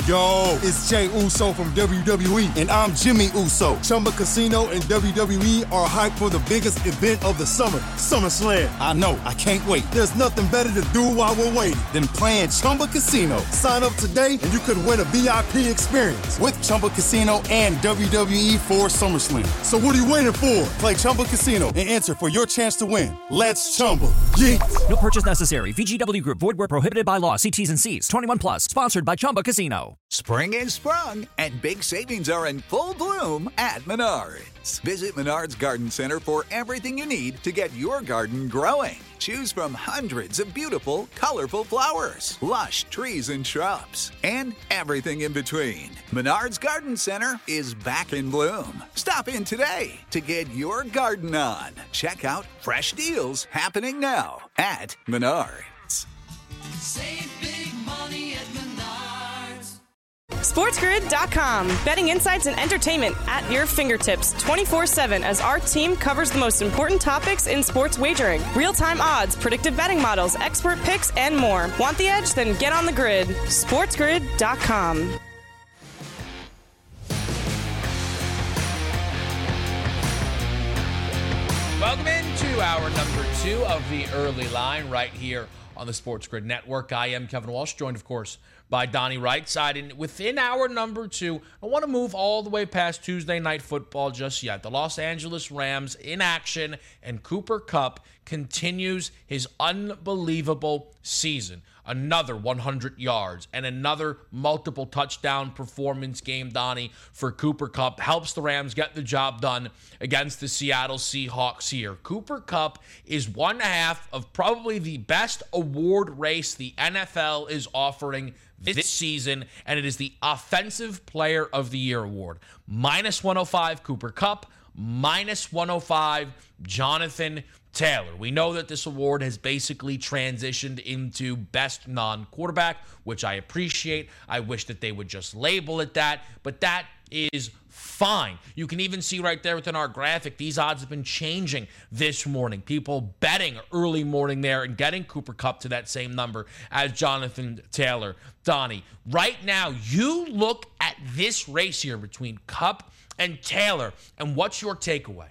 Yo, it's Jey Uso from WWE, and I'm Jimmy Uso. Chumba Casino and WWE are hyped for the biggest event of the summer, SummerSlam. I know, I can't wait. There's nothing better to do while we're waiting than playing Chumba Casino. Sign up today and you could win a VIP experience with Chumba Casino and WWE for SummerSlam. So what are you waiting for? Play Chumba Casino and enter for your chance to win. Let's Chumba. Yeet. No purchase necessary. VGW Group. Void where prohibited by law. See T's and C's. 21 plus. Sponsored by Chumba Casino. Spring is sprung, and big savings are in full bloom at Menards. Visit Menards Garden Center for everything you need to get your garden growing. Choose from hundreds of beautiful, colorful flowers, lush trees and shrubs, and everything in between. Menards Garden Center is back in bloom. Stop in today to get your garden on. Check out fresh deals happening now at Menards. Save big money at Menards. SportsGrid.com. Betting insights and entertainment at your fingertips 24/7 as our team covers the most important topics in sports wagering. Real-time odds, predictive betting models, expert picks, and more. Want the edge? Then get on the grid. SportsGrid.com. Welcome into hour number 2 of the early line right here on the Sports Grid Network. I am Kevin Walsh, joined, of course, by Donnie Rightside. And within hour number 2, I want to move all the way past Tuesday Night Football just yet. The Los Angeles Rams in action, and Cooper Kupp continues his unbelievable season. Another 100 yards and another multiple touchdown performance game, Donnie, for Cooper Kupp. Helps the Rams get the job done against the Seattle Seahawks here. Cooper Kupp is one half of probably the best award race the NFL is offering this season, and it is the Offensive Player of the Year award. Minus 105, Cooper Kupp. Minus 105, Jonathan Taylor. We know that this award has basically transitioned into best non-quarterback, which I appreciate. I wish that they would just label it that, but that is fine. You can even see right there within our graphic, these odds have been changing this morning. People betting early morning there and getting Cooper Kupp to that same number as Jonathan Taylor. Donnie, right now, you look at this race here between Kupp and Taylor, and what's your takeaway?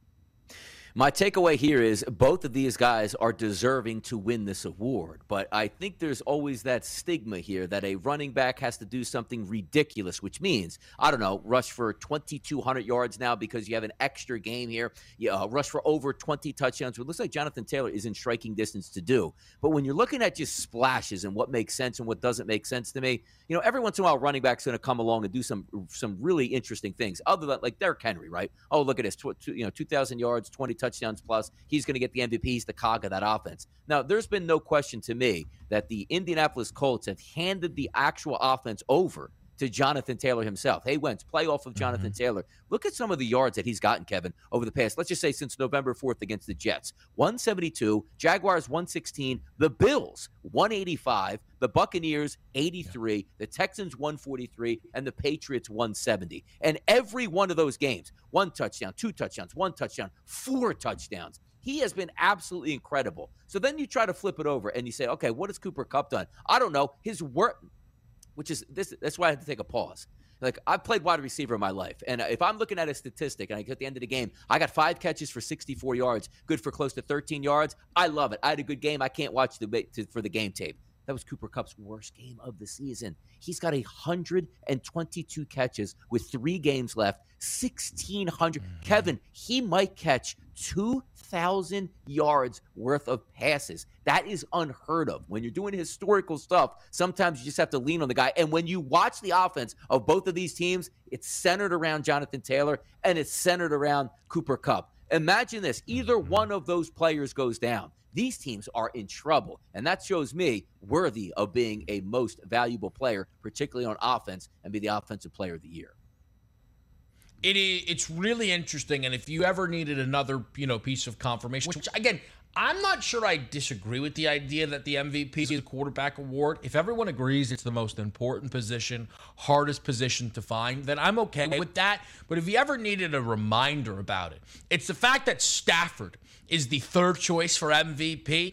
My takeaway here is both of these guys are deserving to win this award, but I think there's always that stigma here that a running back has to do something ridiculous, which means, I don't know, rush for 2,200 yards now because you have an extra game here, rush for over 20 touchdowns. It looks like Jonathan Taylor is in striking distance to do. But when you're looking at just splashes and what makes sense and what doesn't make sense to me, every once in a while, running back's going to come along and do some really interesting things, other than like Derrick Henry, right? Oh, look at this, 2,000 yards, 20 touchdowns plus. He's going to get the MVP. He's the cog of that offense. Now, there's been no question to me that the Indianapolis Colts have handed the actual offense over to Jonathan Taylor himself. Hey, Wentz, play off of Jonathan Taylor. Look at some of the yards that he's gotten, Kevin, over the past, let's just say since November 4th against the Jets. 172, Jaguars 116, the Bills 185, the Buccaneers 83, the Texans 143, and the Patriots 170. And every one of those games, 1 touchdown, 2 touchdowns, 1 touchdown, 4 touchdowns. He has been absolutely incredible. So then you try to flip it over and you say, okay, what has Cooper Kupp done? I don't know. His work, which is this. That's why I had to take a pause. Like, I've played wide receiver in my life, and if I'm looking at a statistic and I get at the end of the game, I got 5 catches for 64 yards, good for close to 13 yards. I love it. I had a good game. I can't watch for the game tape. That was Cooper Kupp's worst game of the season. He's got 122 catches with 3 games left, 1,600. Kevin, he might catch 2,000 yards worth of passes. That is unheard of. When you're doing historical stuff, sometimes you just have to lean on the guy. And when you watch the offense of both of these teams, it's centered around Jonathan Taylor and it's centered around Cooper Kupp. Imagine this. Either one of those players goes down. These teams are in trouble, and that shows me worthy of being a most valuable player, particularly on offense, and be the Offensive Player of the Year. It's really interesting, and if you ever needed another piece of confirmation, which again, I'm not sure I disagree with the idea that the MVP is a quarterback award. If everyone agrees it's the most important position, hardest position to find, then I'm okay with that. But if you ever needed a reminder about it, it's the fact that Stafford is the third choice for MVP,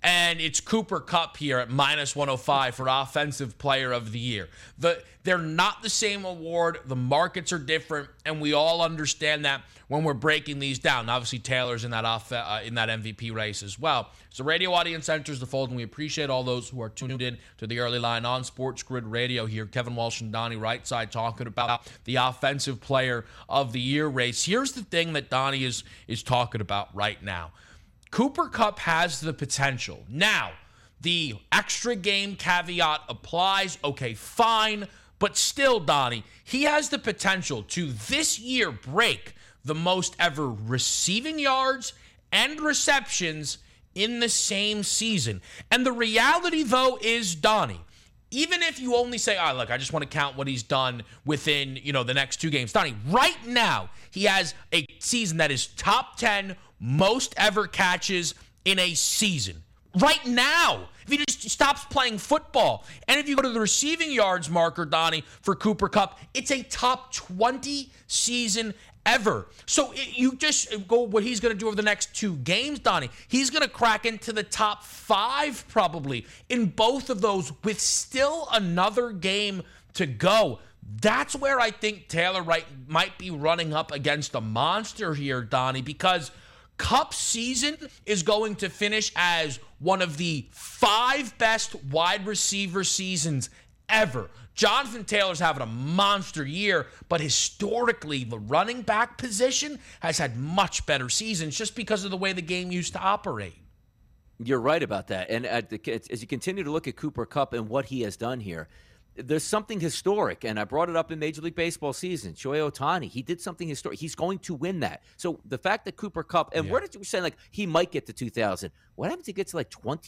and it's Cooper Kupp here at minus 105 for Offensive Player of the Year. They're not the same award. The markets are different, and we all understand that when we're breaking these down. Obviously, Taylor's in that MVP race as well. So radio audience enters the fold, and we appreciate all those who are tuned in to the early line on Sports Grid Radio here. Kevin Walsh and Donnie Rightside talking about the Offensive Player of the Year race. Here's the thing that Donnie is talking about right now. Cooper Kupp has the potential. Now, the extra game caveat applies. Okay, fine. But still, Donnie, he has the potential to this year break the most ever receiving yards and receptions in the same season. And the reality, though, is, Donnie, even if you only say, look, I just want to count what he's done within, the next 2 games. Donnie, right now, he has a season that is top 10 most ever catches in a season. Right now, if he just stops playing football. And if you go to the receiving yards marker, Donnie, for Cooper Kupp, it's a top 20 season ever. So you just go what he's going to do over the next 2 games, Donnie. He's going to crack into the top 5 probably in both of those with still another game to go. That's where I think Taylor might be running up against a monster here, Donnie, because Kupp's season is going to finish as one of the 5 best wide receiver seasons ever. Jonathan Taylor's having a monster year, but historically, the running back position has had much better seasons just because of the way the game used to operate. You're right about that. And as you continue to look at Cooper Kupp and what he has done here, there's something historic, and I brought it up in Major League Baseball season. Shohei Ohtani, he did something historic. He's going to win that. So the fact that Cooper Kupp, and where did you say he might get to 2,000? What happens if he gets to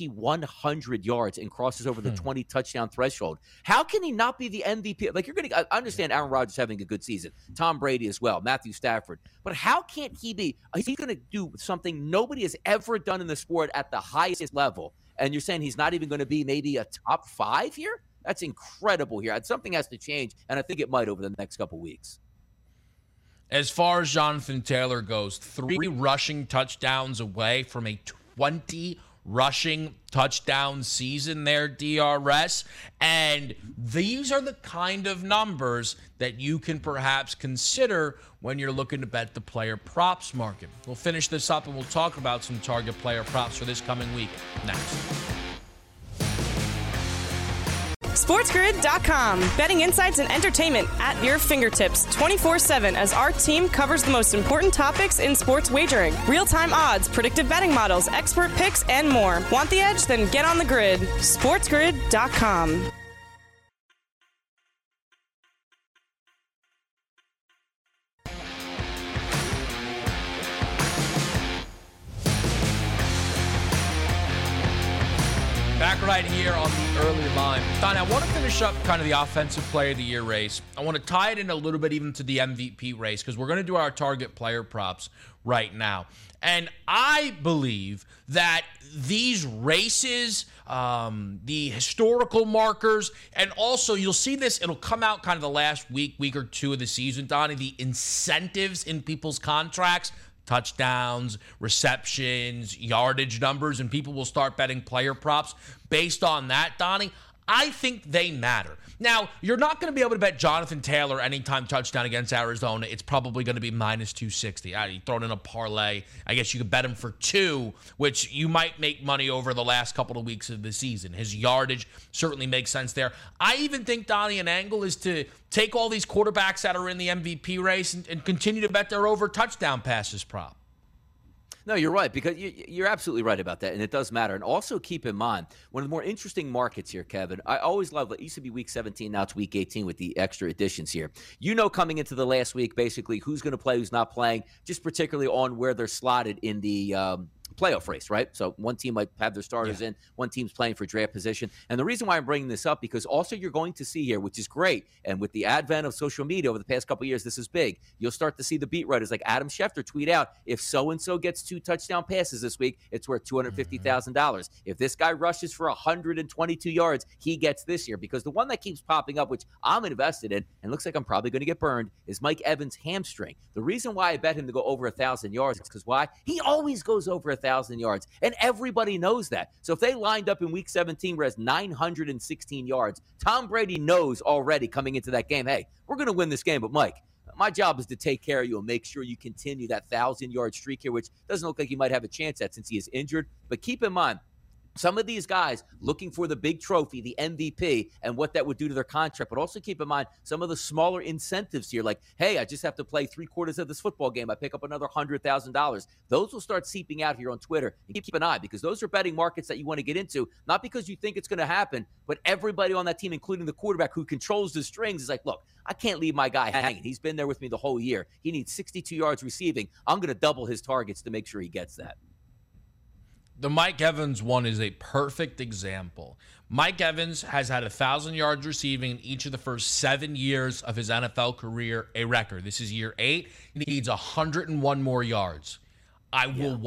2,100 yards and crosses over the 20 touchdown threshold? How can he not be the MVP? I understand Aaron Rodgers having a good season, Tom Brady as well, Matthew Stafford, but how can't he be? He's going to do something nobody has ever done in the sport at the highest level, and you're saying he's not even going to be maybe a top 5 here? That's incredible here. Something has to change, and I think it might over the next couple weeks. As far as Jonathan Taylor goes, 3 rushing touchdowns away from a 20 rushing touchdown season there, DRS. And these are the kind of numbers that you can perhaps consider when you're looking to bet the player props market. We'll finish this up, and we'll talk about some target player props for this coming week next. SportsGrid.com. Betting insights and entertainment at your fingertips 24/7 as our team covers the most important topics in sports wagering. Real-time odds, predictive betting models, expert picks, and more. Want the edge? Then get on the grid. SportsGrid.com. Back right here on the early line. Don, I want to finish up kind of the Offensive Player of the Year race. I want to tie it in a little bit even to the MVP race because we're going to do our target player props right now. And I believe that these races, the historical markers, and also you'll see this, it'll come out kind of the last week or 2 of the season, Donnie, the incentives in people's contracts, touchdowns, receptions, yardage numbers, and people will start betting player props based on that, Donnie. I think they matter. Now, you're not going to be able to bet Jonathan Taylor anytime touchdown against Arizona. It's probably going to be minus 260. You throw it in a parlay. I guess you could bet him for 2, which you might make money over the last couple of weeks of the season. His yardage certainly makes sense there. I even think, Donnie, an angle is to take all these quarterbacks that are in the MVP race and continue to bet their over touchdown passes prop. No, you're right, because you're absolutely right about that, and it does matter. And also keep in mind, one of the more interesting markets here, Kevin, I always love it. Used to be week 17, now it's week 18 with the extra additions here. Coming into the last week, basically, who's going to play, who's not playing, just particularly on where they're slotted in the playoff race, right? So one team might have their starters in, one team's playing for draft position. And the reason why I'm bringing this up, because also you're going to see here, which is great, and with the advent of social media over the past couple of years, this is big. You'll start to see the beat writers like Adam Schefter tweet out, if so-and-so gets 2 touchdown passes this week, it's worth $250,000. If this guy rushes for 122 yards, he gets this year. Because the one that keeps popping up, which I'm invested in, and looks like I'm probably going to get burned, is Mike Evans' hamstring. The reason why I bet him to go over 1,000 yards is because why? He always goes over 1,000 1,000 yards. And everybody knows that. So if they lined up in week 17 where it has 916 yards, Tom Brady knows already coming into that game, hey, we're going to win this game. But Mike, my job is to take care of you and make sure you continue that 1,000-yard streak here, which doesn't look like you might have a chance at since he is injured. But keep in mind, some of these guys looking for the big trophy, the MVP, and what that would do to their contract. But also keep in mind some of the smaller incentives here, like, hey, I just have to play 3/4 of this football game. I pick up another $100,000. Those will start seeping out here on Twitter. And keep an eye, because those are betting markets that you want to get into, not because you think it's going to happen, but everybody on that team, including the quarterback who controls the strings, is like, look, I can't leave my guy hanging. He's been there with me the whole year. He needs 62 yards receiving. I'm going to double his targets to make sure he gets that. The Mike Evans one is a perfect example. Mike Evans has had 1,000 yards receiving in each of the first 7 years of his NFL career, a record. This is year 8. He needs 101 more yards. I will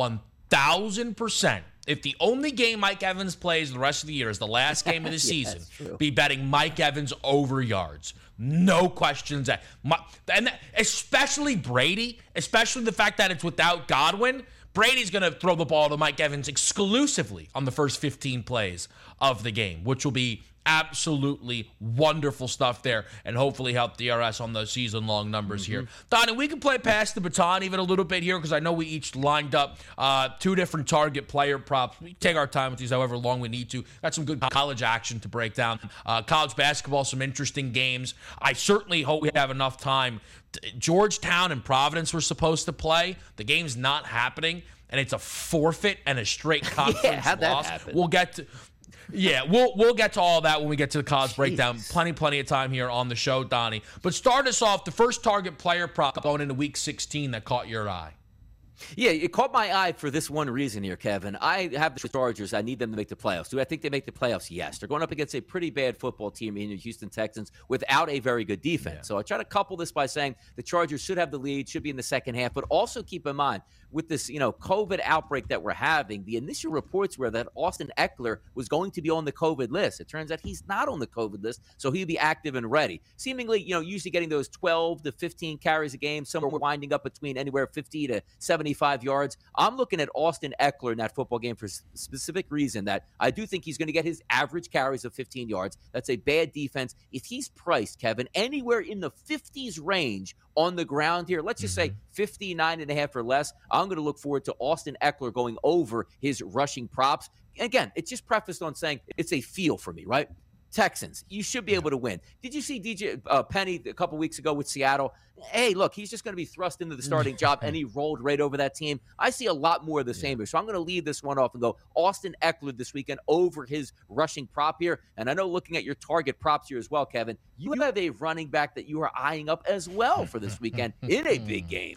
1,000%, if the only game Mike Evans plays the rest of the year is the last game of the season, be betting Mike Evans over yards. No questions. And especially Brady, especially the fact that it's without Godwin. Brady's going to throw the ball to Mike Evans exclusively on the first 15 plays of the game, which will be absolutely wonderful stuff there and hopefully help DRS on those season-long numbers here. Donnie, we can play past the baton even a little bit here because I know we each lined up 2 different target player props. We take our time with these however long we need to. Got some good college action to break down. College basketball, some interesting games. I certainly hope we have enough time. Georgetown and Providence were supposed to play. The game's not happening, and it's a forfeit and a straight conference how'd loss. That happen? We'll get to... Yeah, we'll get to all that when we get to the college breakdown. Plenty of time here on the show, Donnie. But start us off, the first target player prop going into week 16 that caught your eye. Yeah, it caught my eye for this one reason here, Kevin. I have the Chargers. I need them to make the playoffs. Do I think they make the playoffs? Yes. They're going up against a pretty bad football team in the Houston Texans without a very good defense. Yeah. So I try to couple this by saying the Chargers should have the lead, should be in the second half, but also keep in mind with this, COVID outbreak that we're having, the initial reports were that Austin Eckler was going to be on the COVID list. It turns out he's not on the COVID list, so he'll be active and ready. Seemingly, usually getting those 12 to 15 carries a game, somewhere winding up between anywhere 50 to 75 yards. I'm looking at Austin Eckler in that football game for a specific reason that I do think he's going to get his average carries of 15 yards. That's a bad defense. If he's priced, Kevin, anywhere in the 50s range on the ground here, let's just say 59.5 or less, I'm going to look forward to Austin Eckler going over his rushing props. Again, it's just prefaced on saying it's a feel for me, right? Texans, you should be able to win. Did you see DJ Penny a couple weeks ago with Seattle? Hey, look, he's just going to be thrust into the starting job, and he rolled right over that team. I see a lot more of the same here. So I'm going to leave this one off and go Austin Eckler this weekend over his rushing prop here. And I know looking at your target props here as well, Kevin, you have a running back that you are eyeing up as well for this weekend in a big game.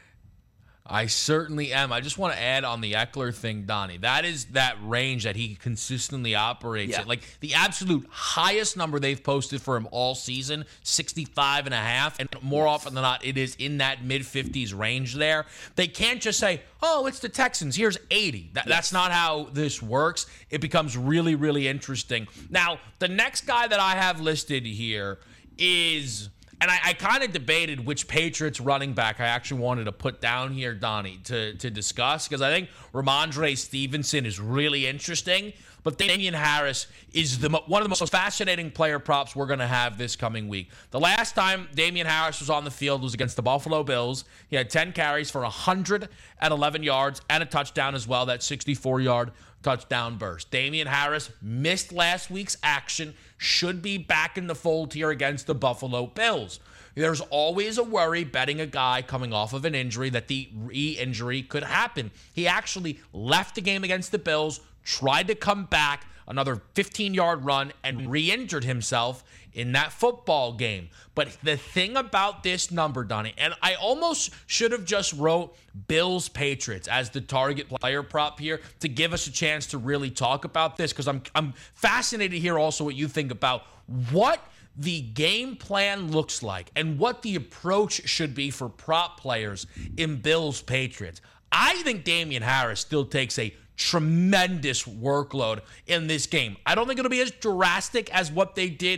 I certainly am. I just want to add on the Eckler thing, Donnie. That is that range that he consistently operates at. Like the absolute highest number they've posted for him all season, 65.5. And more often than not, it is in that mid-50s range there. They can't just say, oh, it's the Texans. Here's 80. That's not how this works. It becomes really, really interesting. Now, the next guy that I have listed here is... And I kind of debated which Patriots running back I actually wanted to put down here, Donnie, to discuss, because I think Ramondre Stevenson is really interesting, but Damian Harris is one of the most fascinating player props we're going to have this coming week. The last time Damian Harris was on the field was against the Buffalo Bills. He had 10 carries for 111 yards and a touchdown as well, that 64-yard touchdown burst. Damian Harris missed last week's action, should be back in the fold here against the Buffalo Bills. There's always a worry betting a guy coming off of an injury that the re-injury could happen. He actually left the game against the Bills, tried to come back, another 15-yard run, and re-injured himself in that football game. But the thing about this number, Donnie, and I almost should have just wrote Bills Patriots as the target player prop here to give us a chance to really talk about this, because I'm fascinated to hear also what you think about what the game plan looks like and what the approach should be for prop players in Bills Patriots. I think Damian Harris still takes a tremendous workload in this game. I don't think it'll be as drastic as what they did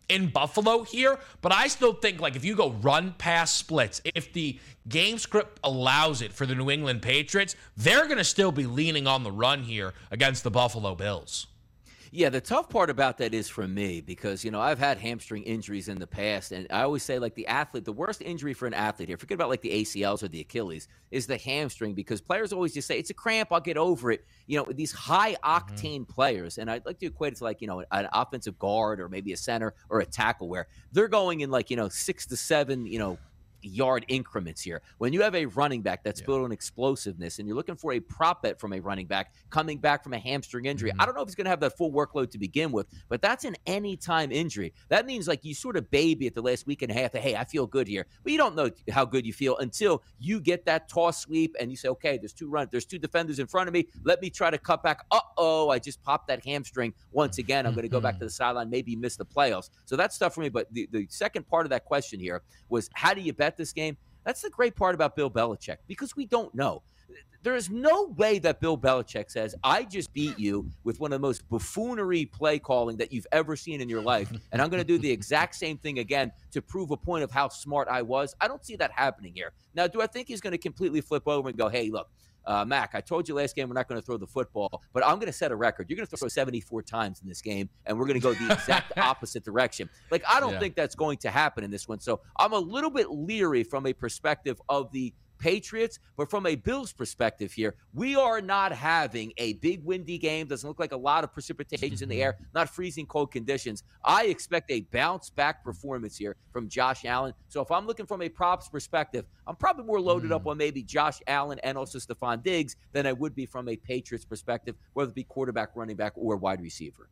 in Buffalo here, but I still think, like, if you go run, pass, splits, if the game script allows it for the New England Patriots, they're going to still be leaning on the run here against the Buffalo Bills. Yeah, the tough part about that is for me because, I've had hamstring injuries in the past, and I always say, like, the worst injury for an athlete here, forget about, like, the ACLs or the Achilles, is the hamstring because players always just say, it's a cramp, I'll get over it. These high-octane players, and I'd like to equate it to, like, an offensive guard or maybe a center or a tackle where they're going in, like, 6 to 7, yard increments here. When you have a running back that's built on explosiveness and you're looking for a prop bet from a running back coming back from a hamstring injury, I don't know if he's going to have that full workload to begin with, but that's an anytime injury. That means like you sort of baby at the last week and a half that, hey, I feel good here, but you don't know how good you feel until you get that toss sweep and you say, okay, there's two defenders in front of me. Let me try to cut back. I just popped that hamstring once again. I'm going to go back to the sideline, maybe miss the playoffs. So that's tough for me. But the second part of that question here was, how do you bet this game? That's the great part about Bill Belichick, because we don't know. There is no way that Bill Belichick says, I just beat you with one of the most buffoonery play calling that you've ever seen in your life, and I'm going to do the exact same thing again to prove a point of how smart I was. I don't see that happening here. Now, do I think he's going to completely flip over and go, hey, look, Mac, I told you last game we're not going to throw the football, but I'm going to set a record. You're going to throw 74 times in this game, and we're going to go the exact opposite direction. Like, I don't think that's going to happen in this one. So I'm a little bit leery from a perspective of the Patriots, but from a Bills perspective here, we are not having a big windy game. Doesn't look like a lot of precipitation in the air, not freezing cold conditions. I expect a bounce back performance here from Josh Allen. So if I'm looking from a props perspective, I'm probably more loaded up on maybe Josh Allen and also Stephon Diggs than I would be from a Patriots perspective, whether it be quarterback, running back, or wide receiver.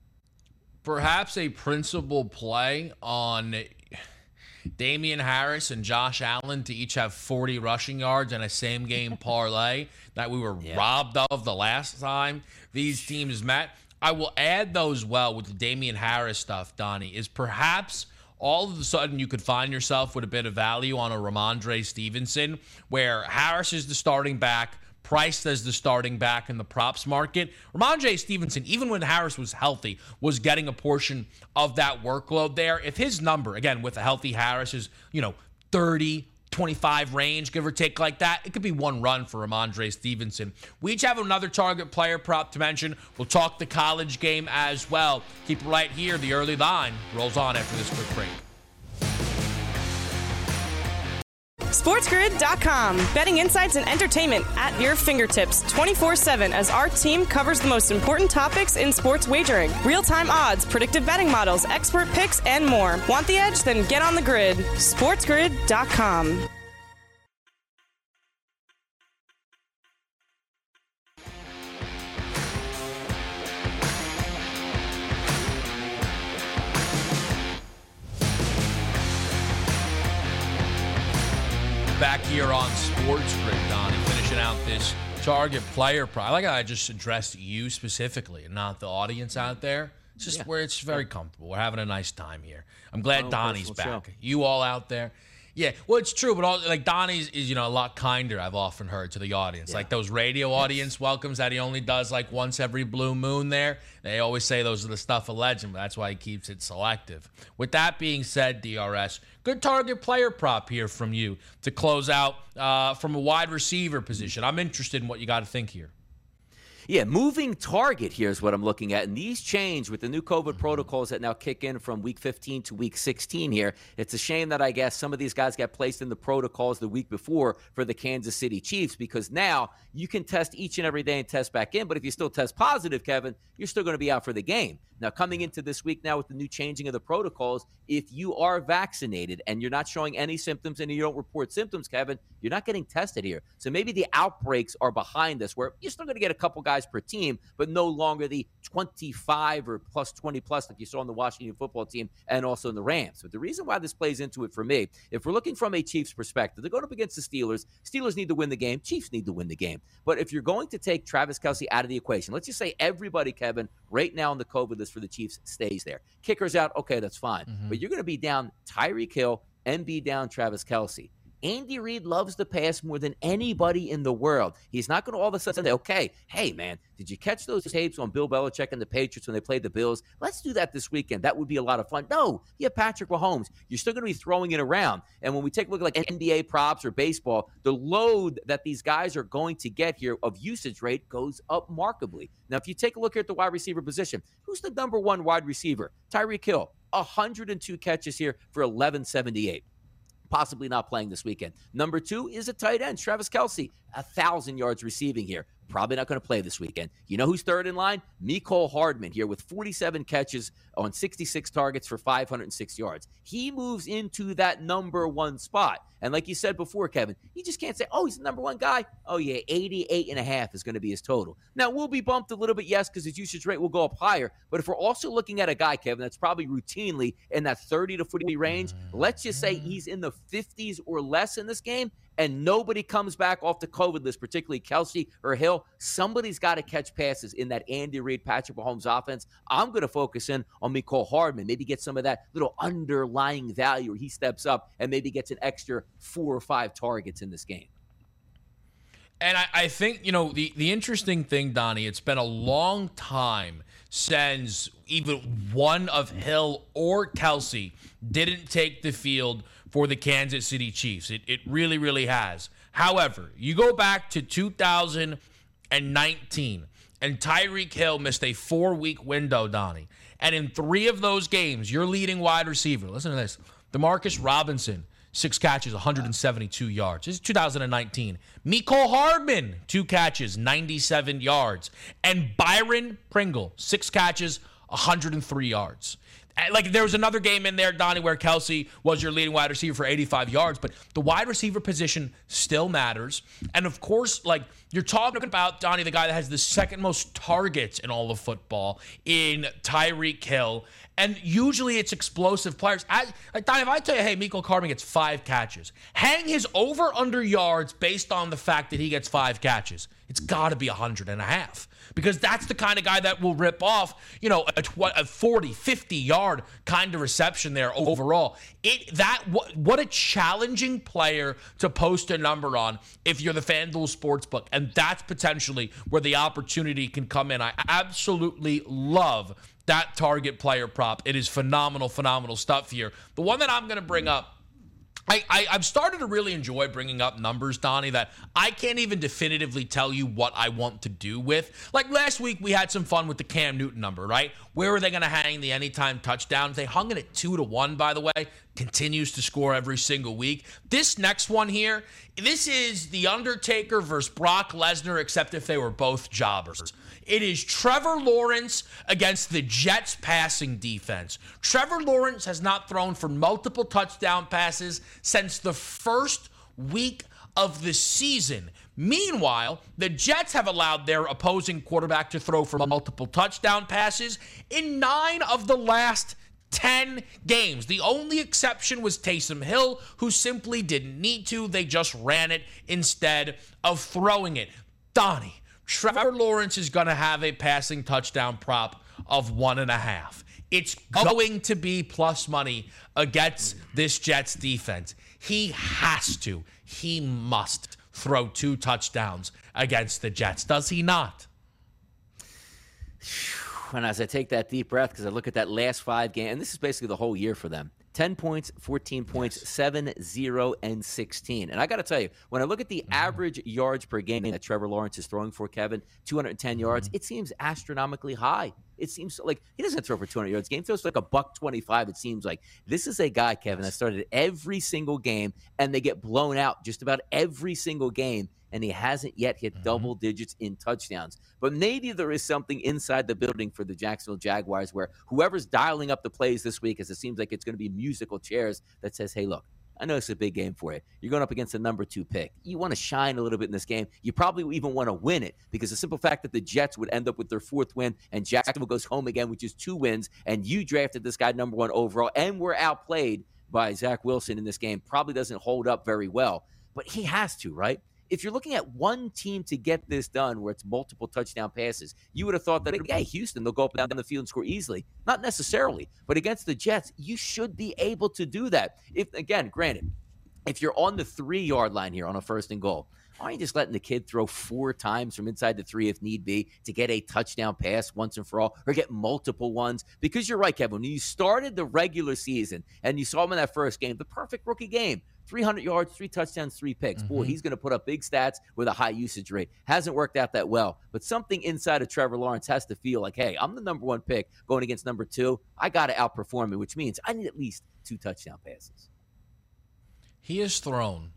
Perhaps a principal play on Damian Harris and Josh Allen to each have 40 rushing yards and a same-game parlay that we were robbed of the last time these teams met. I will add those with the Damian Harris stuff, Donnie, is perhaps all of a sudden you could find yourself with a bit of value on a Ramondre Stevenson, where Harris is the starting back, priced as the starting back in the props market. Ramondre Stevenson, even when Harris was healthy, was getting a portion of that workload there. If his number, again, with a healthy Harris is, 30, 25 range, give or take like that, it could be one run for Ramondre Stevenson. We each have another target player prop to mention. We'll talk the college game as well. Keep it right here. The early line rolls on after this quick break. SportsGrid.com. Betting insights and entertainment at your fingertips 24/7 as our team covers the most important topics in sports wagering. Real-time odds, predictive betting models, expert picks, and more. Want the edge? Then get on the grid. SportsGrid.com. Back here on Sports Grid, Donnie, finishing out this target player prop. I like how I just addressed you specifically and not the audience out there. It's just where it's very comfortable. We're having a nice time here. I'm glad Donnie's back. Show. You all out there? Yeah, well, it's true, but Donnie's is, a lot kinder, I've often heard, to the audience. Like those radio audience welcomes that he only does like once every blue moon there. They always say those are the stuff of legend, but that's why he keeps it selective. With that being said, DRS, good target player prop here from you to close out from a wide receiver position. I'm interested in what you got to think here. Yeah, moving target here is what I'm looking at. And these change with the new COVID protocols that now kick in from week 15 to week 16 here. It's a shame that I guess some of these guys got placed in the protocols the week before for the Kansas City Chiefs, because now you can test each and every day and test back in. But if you still test positive, Kevin, you're still going to be out for the game. Now, coming into this week now with the new changing of the protocols, if you are vaccinated and you're not showing any symptoms and you don't report symptoms, Kevin, you're not getting tested here. So maybe the outbreaks are behind us, where you're still going to get a couple guys per team, but no longer the 25 or plus 20 plus like you saw on the Washington football team and also in the Rams. But the reason why this plays into it for me, if we're looking from a Chiefs perspective, they're going up against the Steelers. Steelers need to win the game. Chiefs need to win the game. But if you're going to take Travis Kelce out of the equation, let's just say everybody, Kevin, right now on the COVID list for the Chiefs stays there. Kicker's out, okay, that's fine. But you're going to be down Tyreek Hill and be down Travis Kelce. Andy Reid loves the pass more than anybody in the world. He's not going to all of a sudden say, okay, hey, man, did you catch those tapes on Bill Belichick and the Patriots when they played the Bills? Let's do that this weekend. That would be a lot of fun. No, you have Patrick Mahomes. You're still going to be throwing it around. And when we take a look at like NBA props or baseball, the load that these guys are going to get here of usage rate goes up markedly. Now, if you take a look here at the wide receiver position, who's the number one wide receiver? Tyreek Hill, 102 catches here for 1178. Possibly not playing this weekend. Number 2 is a tight end, Travis Kelce, 1,000 yards receiving here. Probably not going to play this weekend. You know who's third in line? Mecole Hardman here with 47 catches on 66 targets for 506 yards. He moves into that number 1 spot. And like you said before, Kevin, you just can't say, oh, he's the number 1 guy. Oh, yeah, 88.5 is going to be his total. Now, we'll be bumped a little bit, yes, because his usage rate will go up higher. But if we're also looking at a guy, Kevin, that's probably routinely in that 30 to 40 range, let's just say he's in the 50s or less in this game, and nobody comes back off the COVID list, particularly Kelce or Hill, somebody's got to catch passes in that Andy Reid, Patrick Mahomes offense. I'm going to focus in on Mecole Hardman, maybe get some of that little underlying value where he steps up and maybe gets an extra 4 or 5 targets in this game. And I think, the interesting thing, Donnie, it's been a long time since even one of Hill or Kelce didn't take the field for the Kansas City Chiefs. It really, really has. However, you go back to 2019, and Tyreek Hill missed a 4-week window, Donnie. And in 3 of those games, your leading wide receiver, listen to this, DeMarcus Robinson, 6 catches, 172 yards. This is 2019. Mecole Hardman, 2 catches, 97 yards. And Byron Pringle, 6 catches, 103 yards. Like, there was another game in there, Donnie, where Kelce was your leading wide receiver for 85 yards, but the wide receiver position still matters. And, of course, like, you're talking about, Donnie, the guy that has the second most targets in all of football in Tyreek Hill. And usually it's explosive players. Donnie, if I tell you, hey, Mecole Hardman gets 5 catches, hang his over-under yards based on the fact that he gets 5 catches. It's got to be 100.5. Because that's the kind of guy that will rip off, a 40, 50-yard kind of reception there overall. What a challenging player to post a number on if you're the FanDuel Sportsbook. And that's potentially where the opportunity can come in. I absolutely love that target player prop. It is phenomenal, phenomenal stuff here. The one that I'm going to bring up, I've started to really enjoy bringing up numbers, Donnie, that I can't even definitively tell you what I want to do with. Like last week, we had some fun with the Cam Newton number, right? Where are they going to hang the anytime touchdowns? They hung it at 2-1, by the way. Continues to score every single week. This next one here, this is The Undertaker versus Brock Lesnar, except if they were both jobbers. It is Trevor Lawrence against the Jets passing defense. Trevor Lawrence has not thrown for multiple touchdown passes since the first week of the season. Meanwhile, the Jets have allowed their opposing quarterback to throw for multiple touchdown passes in 9 of the last 10 games. The only exception was Taysom Hill, who simply didn't need to. They just ran it instead of throwing it. Donnie, Trevor Lawrence is going to have a passing touchdown prop of 1.5. It's going to be plus money against this Jets defense. He must throw 2 touchdowns against the Jets. Does he not? And as I take that deep breath, because I look at that last 5 games, and this is basically the whole year for them. 10 points, 14 points, 7, 0, and 16. And I got to tell you, when I look at the average yards per game that Trevor Lawrence is throwing for, Kevin, 210 yards, it seems astronomically high. It seems like he doesn't throw for 200 yards. Game throws like $125, it seems like. This is a guy, Kevin, that started every single game, and they get blown out just about every single game, and he hasn't yet hit double digits in touchdowns. But maybe there is something inside the building for the Jacksonville Jaguars where whoever's dialing up the plays this week, as it seems like it's going to be musical chairs, that says, hey, look, I know it's a big game for you. You're going up against the number 2 pick. You want to shine a little bit in this game. You probably even want to win it because the simple fact that the Jets would end up with their 4th win and Jacksonville goes home again, which is 2 wins, and you drafted this guy number 1 overall and were outplayed by Zach Wilson in this game probably doesn't hold up very well. But he has to, right? If you're looking at one team to get this done where it's multiple touchdown passes, you would have thought that, hey, Houston, they'll go up and down the field and score easily. Not necessarily. But against the Jets, you should be able to do that. If, again, granted, if you're on the 3-yard line here on a 1st and goal, why aren't you just letting the kid throw 4 times from inside the 3 if need be to get a touchdown pass once and for all, or get multiple ones? Because you're right, Kevin, when you started the regular season and you saw him in that first game, the perfect rookie game, 300 yards, 3 touchdowns, 3 picks. Boy, he's going to put up big stats with a high usage rate. Hasn't worked out that well, but something inside of Trevor Lawrence has to feel like, hey, I'm the number 1 pick going against number 2. I got to outperform him, which means I need at least 2 touchdown passes. He has thrown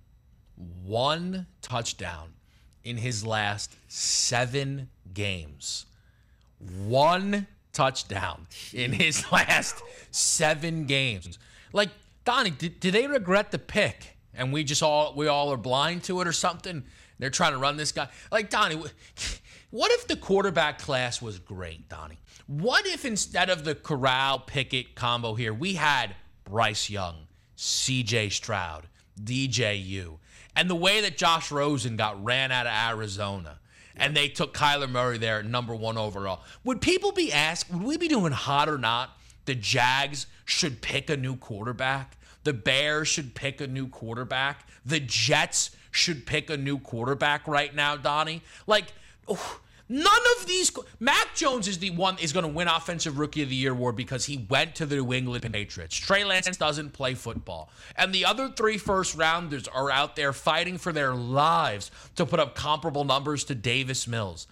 1 touchdown in his last 7 games. 1 touchdown in his last 7 games. Like, Donnie, did they regret the pick and we all are blind to it or something? They're trying to run this guy. Like, Donnie, what if the quarterback class was great, Donnie? What if instead of the Corral-Pickett combo here, we had Bryce Young, C.J. Stroud, DJU, and the way that Josh Rosen got ran out of Arizona, and they took Kyler Murray there at number 1 overall? Would people be asked, would we be doing hot or not? The Jags should pick a new quarterback. The Bears should pick a new quarterback. The Jets should pick a new quarterback right now, Donnie. Like, none of these. Mac Jones is the one is going to win Offensive Rookie of the Year award because he went to the New England Patriots. Trey Lance doesn't play football. And the other 3 first-rounders are out there fighting for their lives to put up comparable numbers to Davis Mills.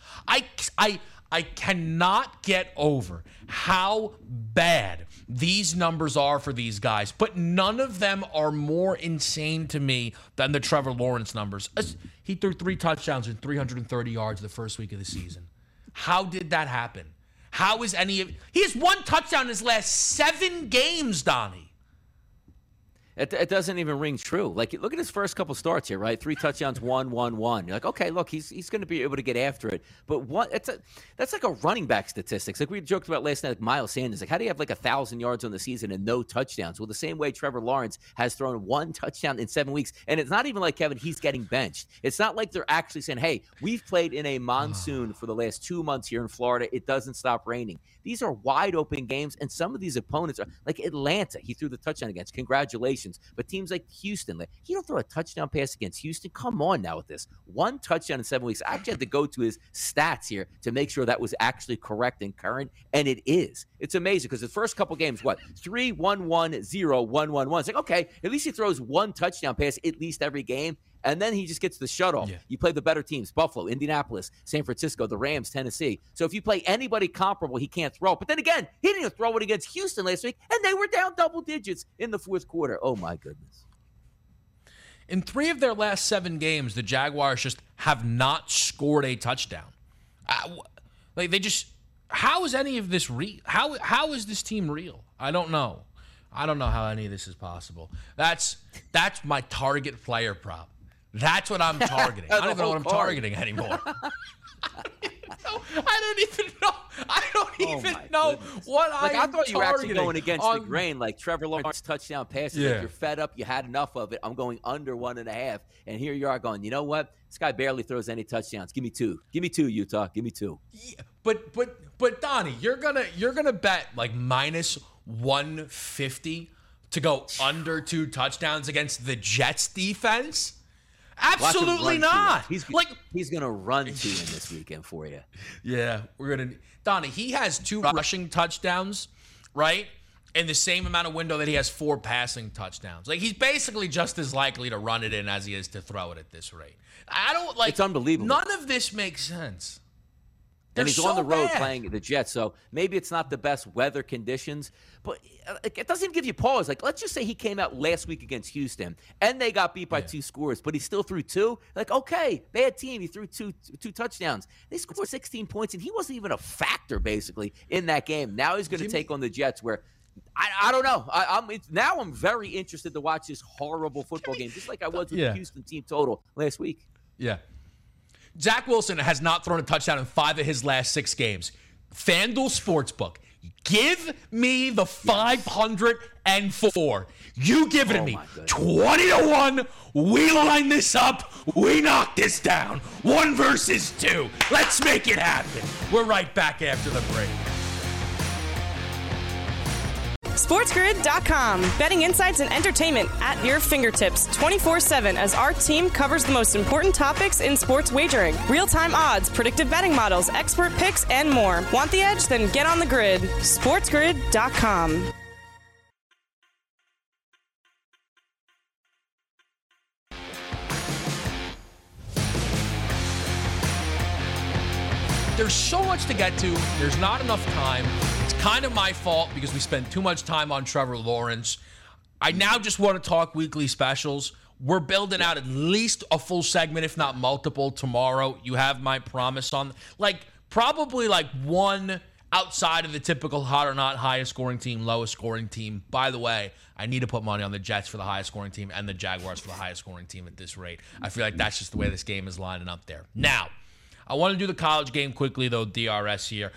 I cannot get over how bad these numbers are for these guys, but none of them are more insane to me than the Trevor Lawrence numbers. He threw 3 touchdowns and 330 yards the first week of the season. How did that happen? How is he has 1 touchdown in his last 7 games, Donnie. It doesn't even ring true. Like, look at his first couple starts here, right? 3 touchdowns, 1. You're like, okay, look, he's going to be able to get after it. But that's like a running back statistics. Like we joked about last night, like Miles Sanders. Like, how do you have like 1,000 yards on the season and no touchdowns? Well, the same way Trevor Lawrence has thrown 1 touchdown in 7 weeks. And it's not even like, Kevin, he's getting benched. It's not like they're actually saying, hey, we've played in a monsoon for the last 2 months here in Florida. It doesn't stop raining. These are wide open games, and some of these opponents are like Atlanta. He threw the touchdown against. Congratulations. But teams like Houston, like, you don't throw a touchdown pass against Houston. Come on now with this. 1 touchdown in 7 weeks. I actually had to go to his stats here to make sure that was actually correct and current, and it is. It's amazing because the first couple games, 3, 1, 1, 0, 1, 1, 1. It's like, okay, at least he throws 1 touchdown pass at least every game. And then he just gets the shutoff. Yeah. You play the better teams, Buffalo, Indianapolis, San Francisco, the Rams, Tennessee. So if you play anybody comparable, he can't throw. But then again, he didn't even throw it against Houston last week, and they were down double digits in the 4th quarter. Oh, my goodness. In 3 of their last 7 games, the Jaguars just have not scored a touchdown. How is any of this real? How is this team real? I don't know. I don't know how any of this is possible. That's my target player prop. That's what I'm targeting. I don't even know what I'm targeting anymore. I don't even know what I'm targeting. I thought you were actually going against the grain, like Trevor Lawrence touchdown passes. Yeah. Like you're fed up. You had enough of it. I'm going under 1.5. And here you are going, you know what? This guy barely throws any touchdowns. Give me 2. Give me 2, Utah. Give me 2. Yeah, but Donnie, you're gonna bet like minus 150 to go under 2 touchdowns against the Jets defense? Absolutely not. He's going to run 2 in this weekend for you. Yeah, Donnie, he has 2 rushing touchdowns, right? In the same amount of window that he has 4 passing touchdowns. Like, he's basically just as likely to run it in as he is to throw it at this rate. It's unbelievable. None of this makes sense. And he's on the road playing the Jets, so maybe it's not the best weather conditions, but it doesn't even give you pause. Like, let's just say he came out last week against Houston, and they got beat by 2 scores, but he still threw 2. Like, okay, bad team. He threw two touchdowns. They scored 16 points, and he wasn't even a factor, basically, in that game. Now he's going to take on the Jets, where I don't know. I'm very interested to watch this horrible football game, just like I was with the Houston team total last week. Yeah. Zach Wilson has not thrown a touchdown in 5 of his last 6 games. FanDuel Sportsbook, give me the 504. You give it to me. 20-1. We line this up. We knock this down. 1 versus 2. Let's make it happen. We're right back after the break. SportsGrid.com. Betting insights and entertainment at your fingertips 24/7 as our team covers the most important topics in sports wagering. Real-time odds, predictive betting models, expert picks, and more. Want the edge? Then get on the grid. SportsGrid.com. There's so much to get to. There's not enough time. It's kind of my fault because we spent too much time on Trevor Lawrence. I now just want to talk weekly specials. We're building out at least a full segment, if not multiple, tomorrow. You have my promise on, probably one outside of the typical hot or not, highest scoring team, lowest scoring team. By the way, I need to put money on the Jets for the highest scoring team and the Jaguars for the highest scoring team at this rate. I feel like that's just the way this game is lining up there. Now, I want to do the college game quickly, though, DRS here.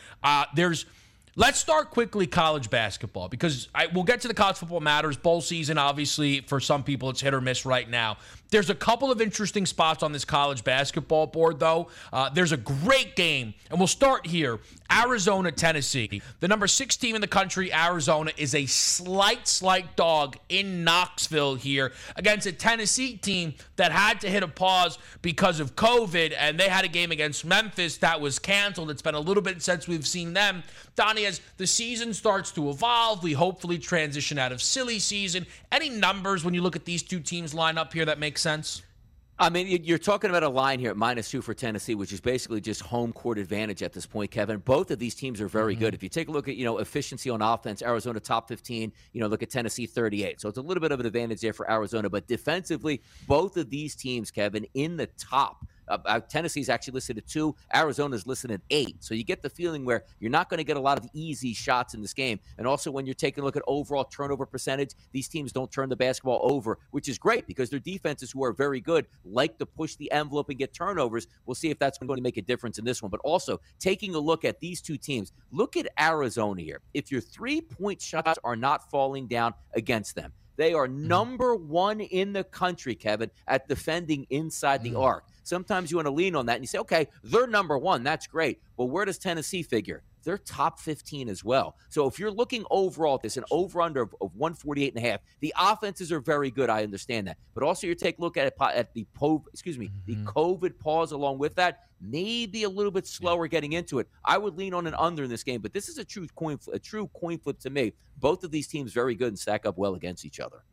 Let's start quickly college basketball because we'll get to the college football matters. Bowl season, obviously, for some people, it's hit or miss right now. There's a couple of interesting spots on this college basketball board, though. There's a great game, and we'll start here. Arizona, Tennessee. The number 6 team in the country, Arizona, is a slight dog in Knoxville here against a Tennessee team that had to hit a pause because of COVID, and they had a game against Memphis that was canceled. It's been a little bit since we've seen them. Donnie, as the season starts to evolve, we hopefully transition out of silly season. Any numbers when you look at these two teams line up here that make sense? I mean, you're talking about a line here at -2 for Tennessee, which is basically just home court advantage at this point, Kevin. Both of these teams are very good. If you take a look at, efficiency on offense, Arizona top 15, look at Tennessee 38. So it's a little bit of an advantage there for Arizona. But defensively, both of these teams, Kevin, in the top. Tennessee's actually listed at 2. Arizona's listed at 8. So you get the feeling where you're not going to get a lot of easy shots in this game. And also when you're taking a look at overall turnover percentage, these teams don't turn the basketball over, which is great because their defenses, who are very good, like to push the envelope and get turnovers. We'll see if that's going to make a difference in this one. But also taking a look at these two teams, look at Arizona here. If your 3-point shots are not falling down against them, they are number 1 in the country, Kevin, at defending inside the arc. Sometimes you want to lean on that and you say, okay, they're number 1. That's great. But where does Tennessee figure? They're top 15 as well. So if you're looking overall at this, an over-under of 148.5, the offenses are very good. I understand that. But also you take a look at the COVID pause along with that, maybe a little bit slower getting into it. I would lean on an under in this game, but this is a true coin flip to me. Both of these teams very good and stack up well against each other.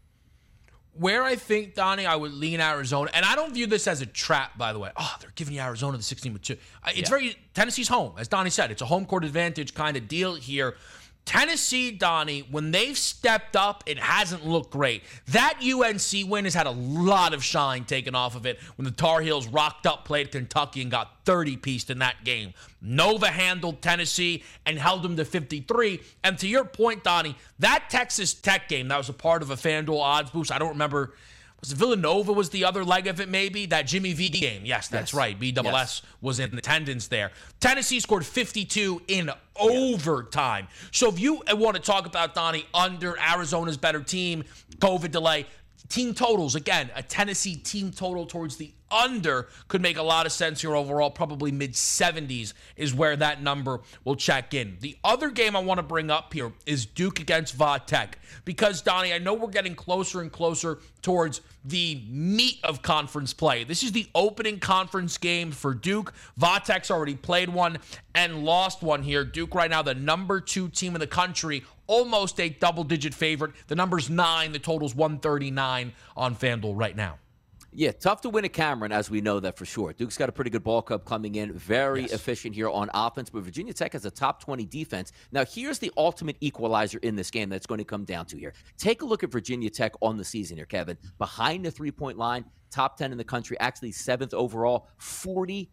Where I think, Donnie, I would lean Arizona, and I don't view this as a trap, by the way. Oh, they're giving you Arizona the 16 with 2. It's very Tennessee's home, as Donnie said. It's a home court advantage kind of deal here. Tennessee, Donnie, when they've stepped up, it hasn't looked great. That UNC win has had a lot of shine taken off of it when the Tar Heels rocked up, played Kentucky, and got 30-pieced in that game. Nova handled Tennessee and held them to 53. And to your point, Donnie, that Texas Tech game, that was a part of a FanDuel odds boost. I don't remember. Was it Villanova was the other leg of it maybe? That Jimmy V game. Yes, that's right. BSS was in attendance there. Tennessee scored 52 in overtime. So if you want to talk about, Donnie, under Arizona's better team, COVID delay, team totals, again, a Tennessee team total towards the under could make a lot of sense here overall. Probably mid-70s is where that number will check in. The other game I want to bring up here is Duke against Vatech. Because, Donnie, I know we're getting closer and closer towards the meat of conference play. This is the opening conference game for Duke. Vatech's already played one and lost one here. Duke right now the number 2 team in the country, almost a double-digit favorite. The number's 9. The total's 139 on FanDuel right now. Yeah, tough to win at Cameron, as we know that for sure. Duke's got a pretty good ball club coming in, very efficient here on offense, but Virginia Tech has a top 20 defense. Now, here's the ultimate equalizer in this game that's going to come down to here. Take a look at Virginia Tech on the season here, Kevin. Behind the 3-point line, top 10 in the country, actually 7th overall, 40%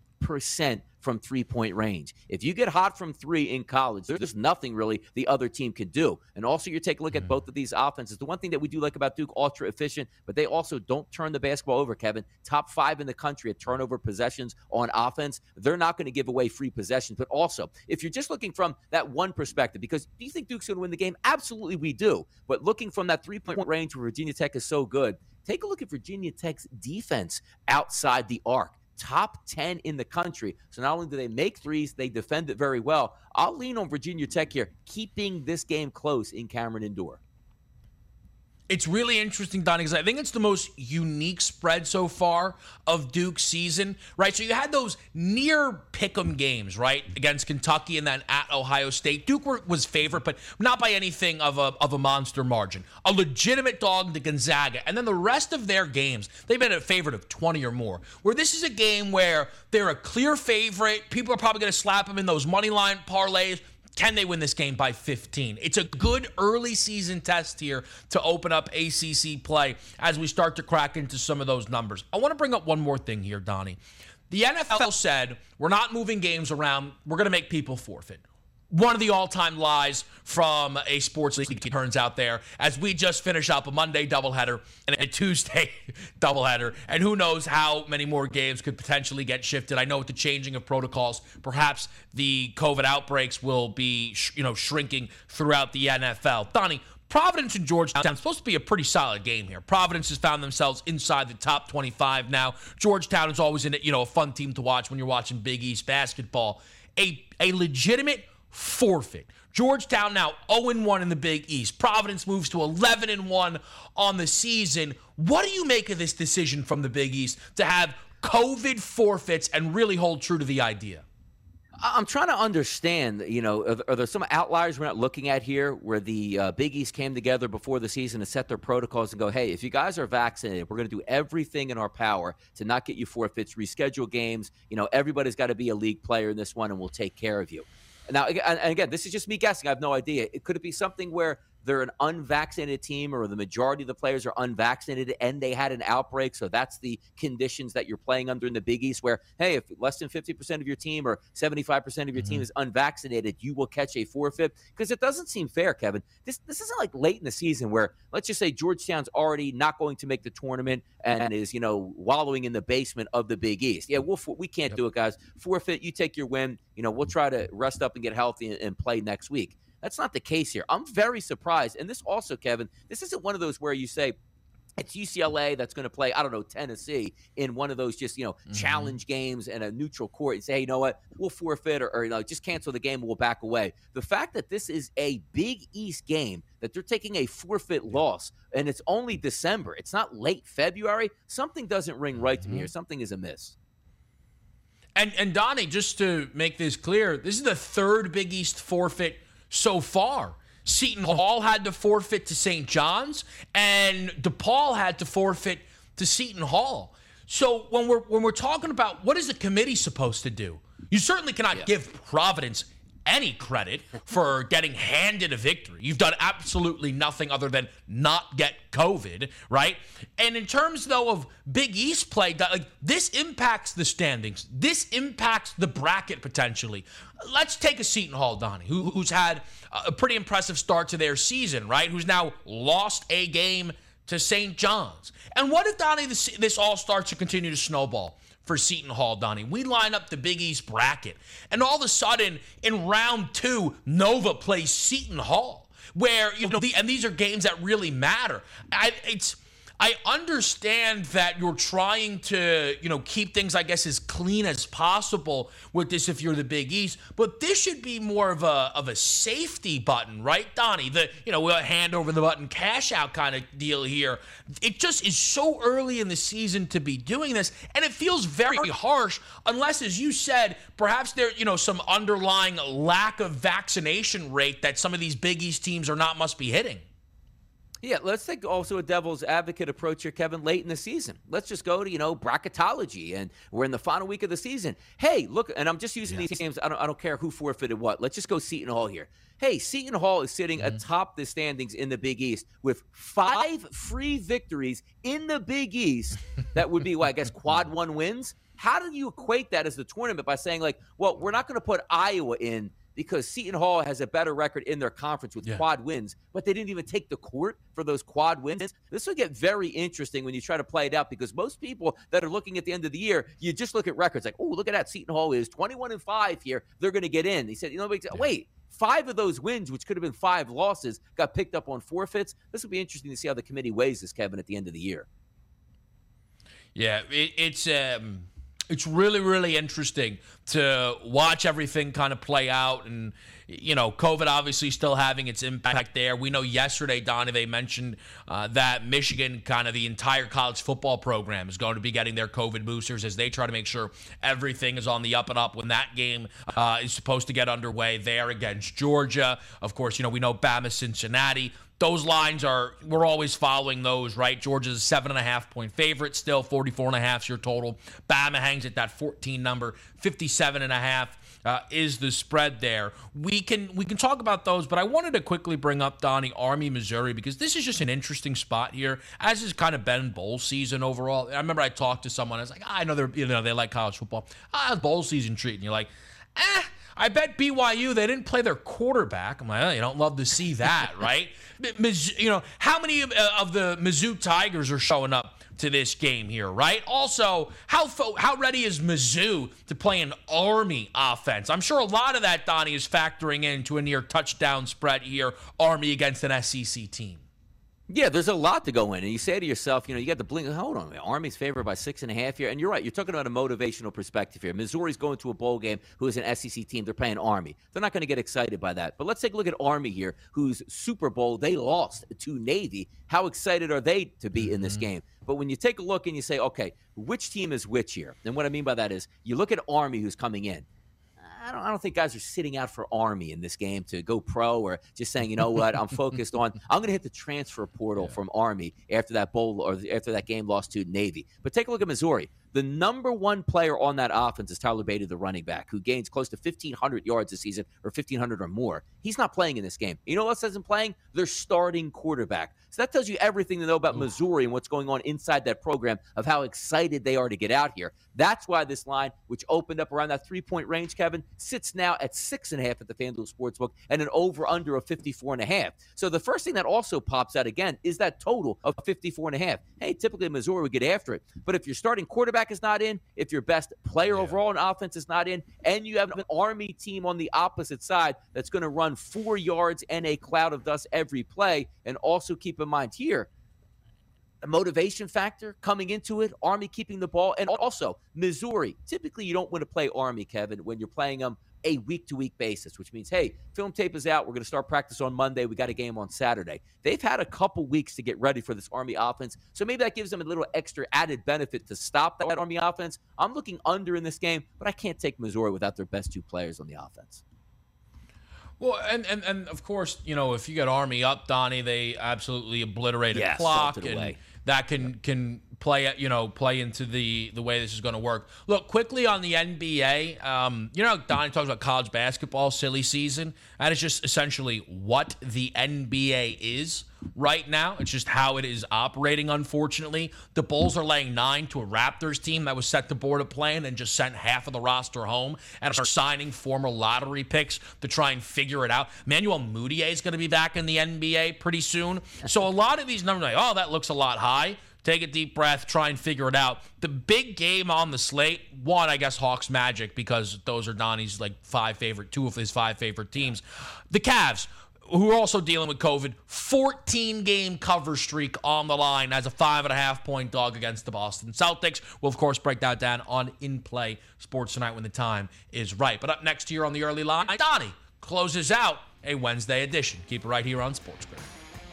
from 3-point range. If you get hot from 3 in college, there's nothing really the other team can do. And also, you take a look at both of these offenses. The one thing that we do like about Duke, ultra efficient, but they also don't turn the basketball over, Kevin. Top 5 in the country at turnover possessions on offense. They're not going to give away free possessions. But also, if you're just looking from that one perspective, because do you think Duke's going to win the game? Absolutely, we do. But looking from that 3-point range where Virginia Tech is so good, take a look at Virginia Tech's defense outside the arc. top 10 in the country. So not only do they make threes, they defend it very well. I'll lean on Virginia Tech here, keeping this game close in Cameron Indoor. It's really interesting, Donnie, because I think it's the most unique spread so far of Duke's season, right? So you had those near pick'em games, right, against Kentucky and then at Ohio State. Duke was favored, but not by anything of a monster margin. A legitimate dog to Gonzaga. And then the rest of their games, they've been a favorite of 20 or more. Where this is a game where they're a clear favorite. People are probably going to slap them in those money line parlays. Can they win this game by 15? It's a good early season test here to open up ACC play as we start to crack into some of those numbers. I want to bring up one more thing here, Donnie. The NFL said, we're not moving games around. We're going to make people forfeit. One of the all-time lies from a sports league turns out there as we just finish up a Monday doubleheader and a Tuesday doubleheader. And who knows how many more games could potentially get shifted. I know with the changing of protocols, perhaps the COVID outbreaks will be shrinking throughout the NFL. Donnie, Providence and Georgetown, it's supposed to be a pretty solid game here. Providence has found themselves inside the top 25 now. Georgetown is always a fun team to watch when you're watching Big East basketball. A legitimate forfeit. Georgetown now 0-1 in the Big East. Providence moves to 11-1 on the season. What do you make of this decision from the Big East to have COVID forfeits and really hold true to the idea? I'm trying to understand, are there some outliers we're not looking at here where the Big East came together before the season to set their protocols and go, hey, if you guys are vaccinated, we're going to do everything in our power to not get you forfeits, reschedule games. Everybody's got to be a league player in this one, and we'll take care of you. Now, and again, this is just me guessing. I have no idea. Could it be something where they're an unvaccinated team or the majority of the players are unvaccinated and they had an outbreak? So that's the conditions that you're playing under in the Big East where, hey, if less than 50% of your team or 75% of your team is unvaccinated, you will catch a forfeit. Because it doesn't seem fair, Kevin. This isn't like late in the season where, let's just say Georgetown's already not going to make the tournament and is, wallowing in the basement of the Big East. Yeah, we can't do it, guys. Forfeit, you take your win. We'll try to rest up and get healthy and play next week. That's not the case here. I'm very surprised. And this also, Kevin, this isn't one of those where you say it's UCLA that's going to play, Tennessee in one of those just, challenge games and a neutral court and say, hey, you know what, we'll forfeit or just cancel the game and we'll back away. The fact that this is a Big East game, that they're taking a forfeit loss, and it's only December, it's not late February, something doesn't ring right to me here. Something is amiss. And Donnie, just to make this clear, this is the third Big East forfeit so far. Seton Hall had to forfeit to St. John's, and DePaul had to forfeit to Seton Hall. So when we're talking about what is the committee supposed to do, you certainly cannot give Providence any credit for getting handed a victory. You've done absolutely nothing other than not get COVID, right? And in terms, though, of Big East play, this impacts the standings. This impacts the bracket potentially. Let's take a Seton Hall, Donnie, who's had a pretty impressive start to their season, right? Who's now lost a game to St. John's. And what if, Donnie, this all starts to continue to snowball for Seton Hall, Donnie? We line up the Big East bracket, and all of a sudden, in round 2, Nova plays Seton Hall, where, and these are games that really matter. I understand that you're trying to, keep things, I guess, as clean as possible with this if you're the Big East, but this should be more of a safety button, right, Donnie? A hand over the button, cash out kind of deal here. It just is so early in the season to be doing this, and it feels very harsh unless, as you said, perhaps there, some underlying lack of vaccination rate that some of these Big East teams must be hitting. Yeah, let's take also a devil's advocate approach here, Kevin, late in the season. Let's just go to, bracketology, and we're in the final week of the season. Hey, look, and I'm just using these games. I don't care who forfeited what. Let's just go Seton Hall here. Hey, Seton Hall is sitting atop the standings in the Big East with 5 free victories in the Big East. That would be, quad 1 wins. How do you equate that as the tournament by saying, we're not going to put Iowa in because Seton Hall has a better record in their conference with quad wins, but they didn't even take the court for those quad wins? This will get very interesting when you try to play it out, because most people that are looking at the end of the year, you just look at records like, oh, look at that, Seton Hall is 21-5 here. They're going to get in. He said, wait, 5 of those wins, which could have been 5 losses, got picked up on forfeits. This will be interesting to see how the committee weighs this, Kevin, at the end of the year. Yeah, it's it's really, really interesting to watch everything kind of play out. And, COVID obviously still having its impact there. We know yesterday, Donnie, they mentioned that Michigan, kind of the entire college football program, is going to be getting their COVID boosters as they try to make sure everything is on the up and up when that game is supposed to get underway there against Georgia. Of course, we know Bama, Cincinnati. Those lines we're always following those, right? Georgia's a 7.5-point favorite, still 44.5 is your total. Bama hangs at that 14 number, 57.5 is the spread there. We can talk about those, but I wanted to quickly bring up, Donnie, Army, Missouri, because this is just an interesting spot here, as has kind of been bowl season overall. I remember I talked to someone, I was like, I know they like college football. How's bowl season treating you? Like, I bet BYU, they didn't play their quarterback. I'm like, you don't love to see that, right? How many of the Mizzou Tigers are showing up to this game here, right? Also, how ready is Mizzou to play an Army offense? I'm sure a lot of that, Donnie, is factoring into a near touchdown spread here, Army against an SEC team. Yeah, there's a lot to go in. And you say to yourself, you got to blink. Hold on. Army's favored by 6.5 here. And you're right. You're talking about a motivational perspective here. Missouri's going to a bowl game who is an SEC team. They're playing Army. They're not going to get excited by that. But let's take a look at Army here, whose Super Bowl they lost to Navy. How excited are they to be in this game? But when you take a look and you say, okay, which team is which here? And what I mean by that is you look at Army who's coming in. I don't think guys are sitting out for Army in this game to go pro or just saying, you know what, I'm focused on, I'm going to hit the transfer portal from Army after that bowl or after that game lost to Navy. But take a look at Missouri. The number one player on that offense is Tyler Beatty, the running back, who gains close to 1,500 yards this season, or 1,500 or more. He's not playing in this game. You know what else isn't playing? Their starting quarterback. So that tells you everything to know about Missouri and what's going on inside that program of how excited they are to get out here. That's why this line, which opened up around that 3-point range, Kevin, sits now at 6.5 at the FanDuel Sportsbook and an over-under of 54.5. So the first thing that also pops out again is that total of 54.5. Hey, typically Missouri would get after it. But if your starting quarterback is not in, if your best player overall in offense is not in, and you have an Army team on the opposite side that's going to run 4 yards and a cloud of dust every play, and also keep in mind here, a motivation factor coming into it, Army keeping the ball, and also Missouri. Typically, you don't want to play Army, Kevin, when you're playing them a week-to-week basis, which means, hey, film tape is out. We're going to start practice on Monday. We got a game on Saturday. They've had a couple weeks to get ready for this Army offense, so maybe that gives them a little extra added benefit to stop that Army offense. I'm looking under in this game, but I can't take Missouri without their best 2 players on the offense. Well, and of course, if you get Army up, Donnie, they absolutely obliterate a clock, and that can play into the way this is going to work. Look, quickly on the NBA, Donnie talks about college basketball, silly season. That is just essentially what the NBA is right now. It's just how it is operating, unfortunately. The Bulls are laying 9 to a Raptors team that was set to board a plane and just sent half of the roster home and are signing former lottery picks to try and figure it out. Manuel Mudiay is going to be back in the NBA pretty soon. So a lot of these numbers are like, that looks a lot high. Take a deep breath, try and figure it out. The big game on the slate, one, I guess Hawks Magic, because those are Donnie's 2 of his 5 favorite teams. The Cavs, who are also dealing with COVID, 14-game cover streak on the line as a 5.5-point dog against the Boston Celtics. We'll, of course, break that down on In Play Sports Tonight when the time is right. But up next here on the early line, Donnie closes out a Wednesday edition. Keep it right here on Sports Grid.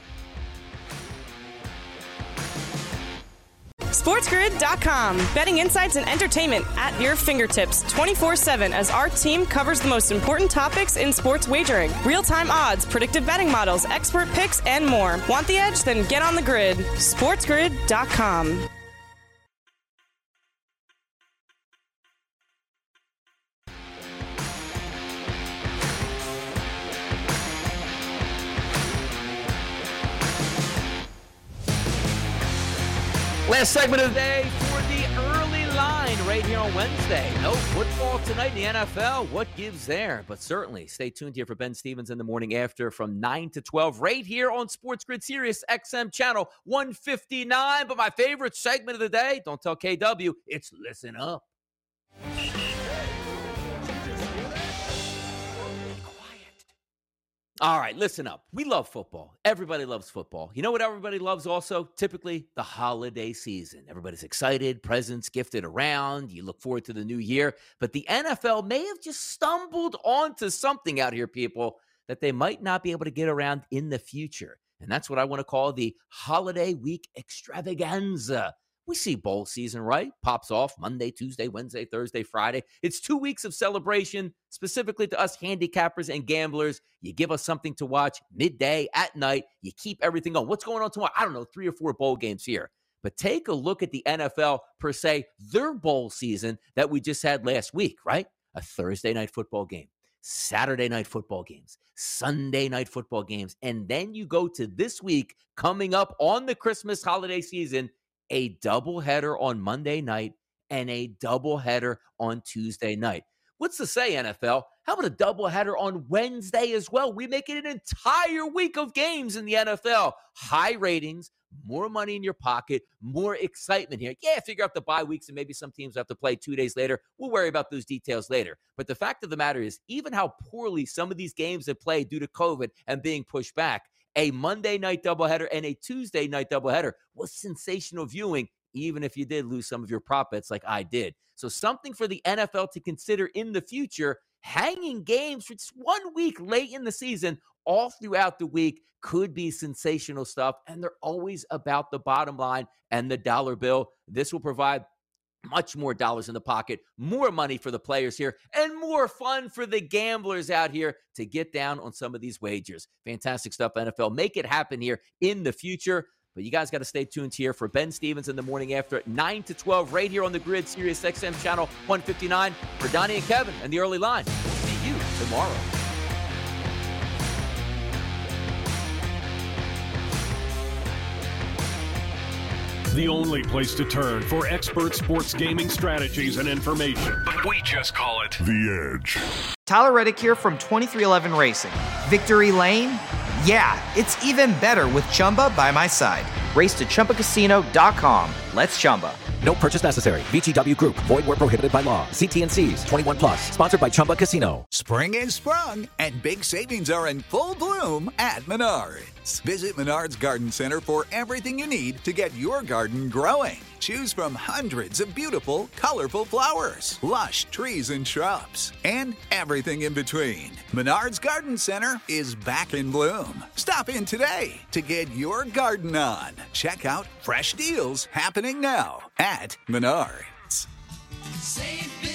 SportsGrid.com. Betting insights and entertainment at your fingertips 24/7 as our team covers the most important topics in sports wagering. Real-time odds, predictive betting models, expert picks, and more. Want the edge? Then get on the grid. SportsGrid.com. Last segment of the day for the early line right here on Wednesday. No football tonight in the NFL. What gives there? But certainly stay tuned here for Ben Stevens in the morning after from 9 to 12 right here on Sports Grid Sirius XM channel 159. But my favorite segment of the day, don't tell KW, it's Listen Up. All right, listen up. We love football. Everybody loves football. You know what everybody loves also? Typically, the holiday season. Everybody's excited, presents gifted around. You look forward to the new year. But the NFL may have just stumbled onto something out here, people, that they might not be able to get around in the future. And that's what I want to call the holiday week extravaganza. We see bowl season, right? Pops off Monday, Tuesday, Wednesday, Thursday, Friday. It's 2 weeks of celebration, specifically to us handicappers and gamblers. You give us something to watch midday, at night. You keep everything on. What's going on tomorrow? I don't know, 3 or 4 bowl games here. But take a look at the NFL, per se, their bowl season that we just had last week, right? A Thursday night football game, Saturday night football games, Sunday night football games. And then you go to this week coming up on the Christmas holiday season, a doubleheader on Monday night and a doubleheader on Tuesday night. What's to say, NFL? How about a doubleheader on Wednesday as well? We make it an entire week of games in the NFL. High ratings, more money in your pocket, more excitement here. Yeah, figure out the bye weeks and maybe some teams have to play 2 days later. We'll worry about those details later. But the fact of the matter is, even how poorly some of these games have played due to COVID and being pushed back, a Monday night doubleheader and a Tuesday night doubleheader was sensational viewing, even if you did lose some of your prop bets like I did. So something for the NFL to consider in the future, hanging games for just 1 week late in the season, all throughout the week, could be sensational stuff. And they're always about the bottom line and the dollar bill. This will provide much more dollars in the pocket, more money for the players here, and more fun for the gamblers out here to get down on some of these wagers. Fantastic stuff, NFL. Make it happen here in the future. But you guys got to stay tuned here for Ben Stevens in the morning after at 9 to 12 right here on the Grid, Sirius XM channel 159. For Donnie and Kevin and the early line. See you tomorrow. The only place to turn for expert sports gaming strategies and information. We just call it The Edge. Tyler Reddick here from 2311 Racing. Victory Lane? Yeah, it's even better with Chumba by my side. Race to ChumbaCasino.com. Let's Chumba. No purchase necessary. VGW Group. Void where prohibited by law. See T&Cs. 21 plus. Sponsored by Chumba Casino. Spring is sprung, and big savings are in full bloom at Menards. Visit Menards Garden Center for everything you need to get your garden growing. Choose from hundreds of beautiful, colorful flowers, lush trees and shrubs, and everything in between. Menards Garden Center is back in bloom. Stop in today to get your garden on. Check out fresh deals happening now at Menards. Save